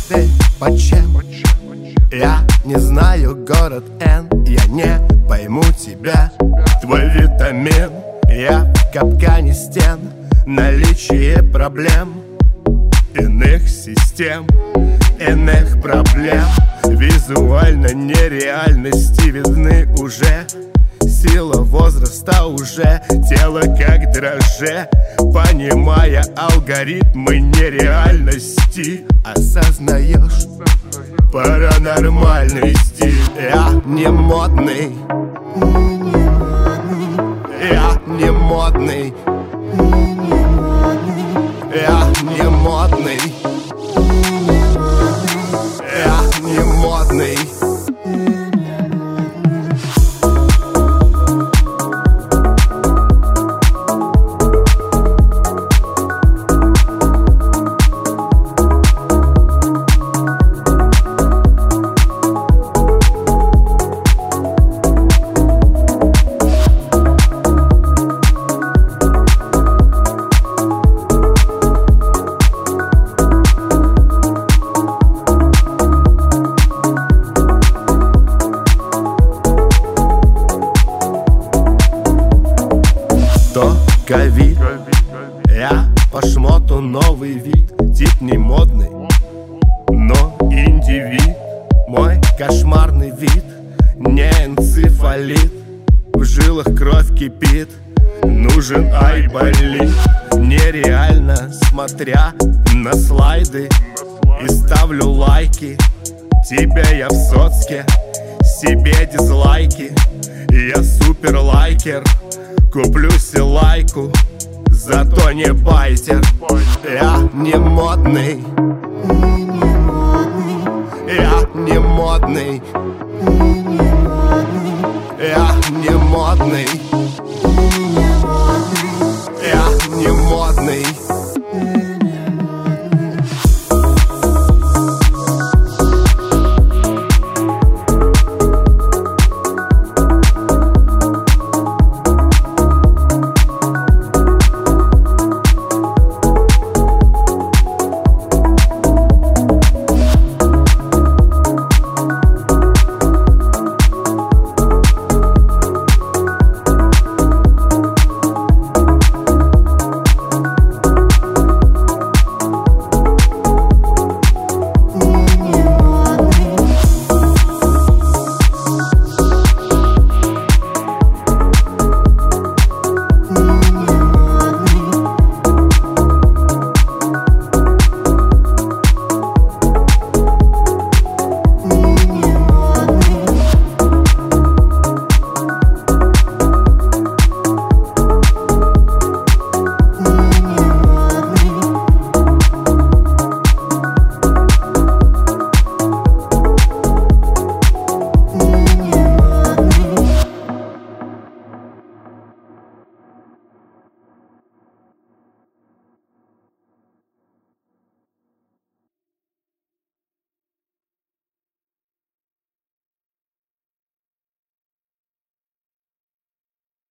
теперь почем? Я не знаю город Н, я не пойму тебя. Твой витамин, я в капкане стен. Наличие проблем, иных систем, иных проблем. Визуально нереальности видны уже. Сила возраста уже, тело как дрожже. Понимая алгоритмы нереальности, осознаешь паранормальный стиль. Я не модный, я не модный, я не модный, я не модный. Ковид, я по шмоту новый вид. Тип не модный, но индивид. Мой кошмарный вид, не энцефалит. В жилах кровь кипит, нужен айболит. Нереально, смотря на слайды. И ставлю лайки, тебя я в соцке, себе дизлайки. Я супер лайкер, куплю себе лайку, зато не байтер. Я не модный, я не модный, я не модный.